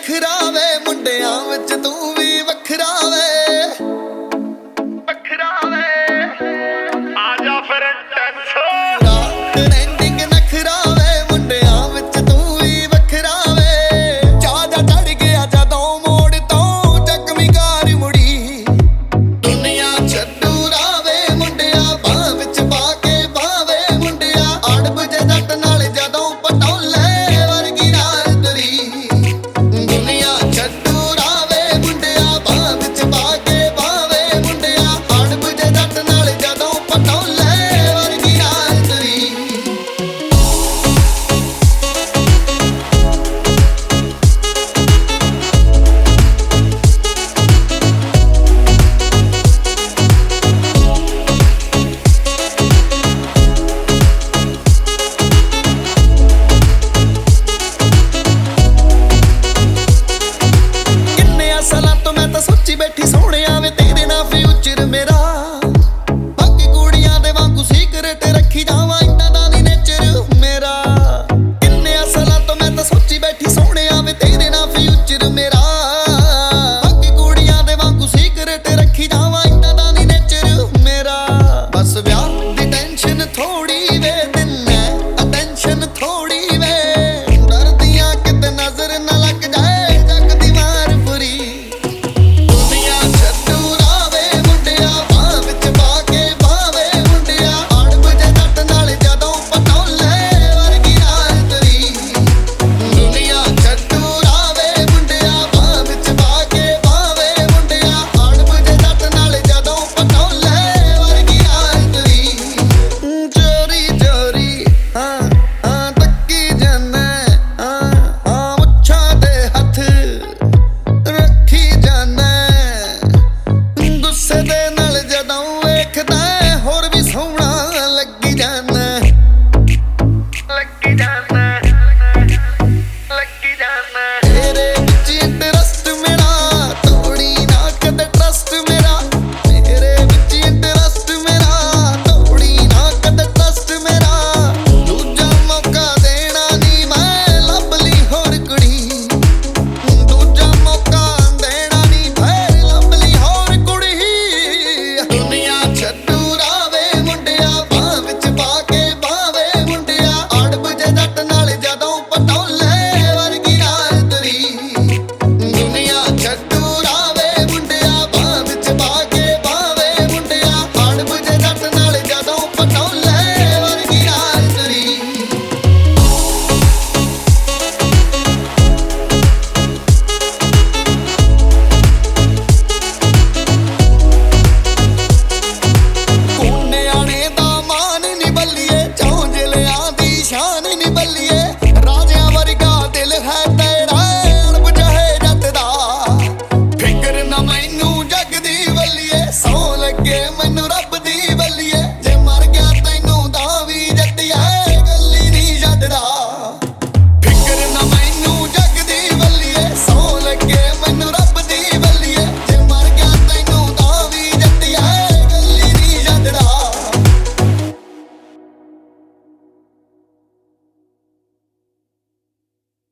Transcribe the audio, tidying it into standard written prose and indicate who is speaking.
Speaker 1: ਵੱਖਰਾ ਵੇ ਮੁੰਡਿਆਂ ਵਿੱਚ ਤੂੰ ਵੀ ਵੱਖਰਾ ਵੇ
Speaker 2: ਆ ਜਾ ਫਿਰ ਟੈਂਸ਼ਨ
Speaker 1: ਟ੍ਰੈਂਡਿੰਗ ਨਖਰਾ ਵੇ ਮੁੰਡਿਆਂ ਵਿੱਚ ਤੂੰ ਵੀ ਵੱਖਰਾ ਵੇ ਚਾਹ ਜਾ ਚੜ ਗਿਆ ਜਦੋਂ ਮੋੜ ਤੋਂ ਜ਼ਖਮੀ ਕਾਰ ਮੁੜੀ ਦੁਨੀਆ ਛੱਡੂ ਰਾਵੇ ਮੁੰਡਿਆ ਬਾਹ ਵਿੱਚ ਪਾ ਕੇ ਬਾਵੇ ਮੁੰਡਿਆ ਅੜਬ ਜੇ ਜੱਟ ਨਾਲ ਜਦੋਂ ਪਟੋਲੇ ਵਰਗੀ ਰਾਤ ਤੇਰੀ ਦੁਨੀਆ ਛੱਡੂ ਰਾਵੇ ਮੁੰਡਿਆ ਬਾਹ ਵਿੱਚ ਪਾ ਕੇ ਬਾਵੇ ਮੁੰਡਿਆ ਅੜਬ ਜੇ ਜੱਟ ਨਾਲ ਜਦੋਂ ਪਟੋਲੇ ਵਰਗੀ ਰਾਤ ਤੇਰੀ ਕਿੰਨੇ ਸਾਲਾਂ ਤੋਂ ਮੈਂ ਤਾਂ ਸੋਚੀ ਬੈਠੀ ਸੋਹਣਿਆ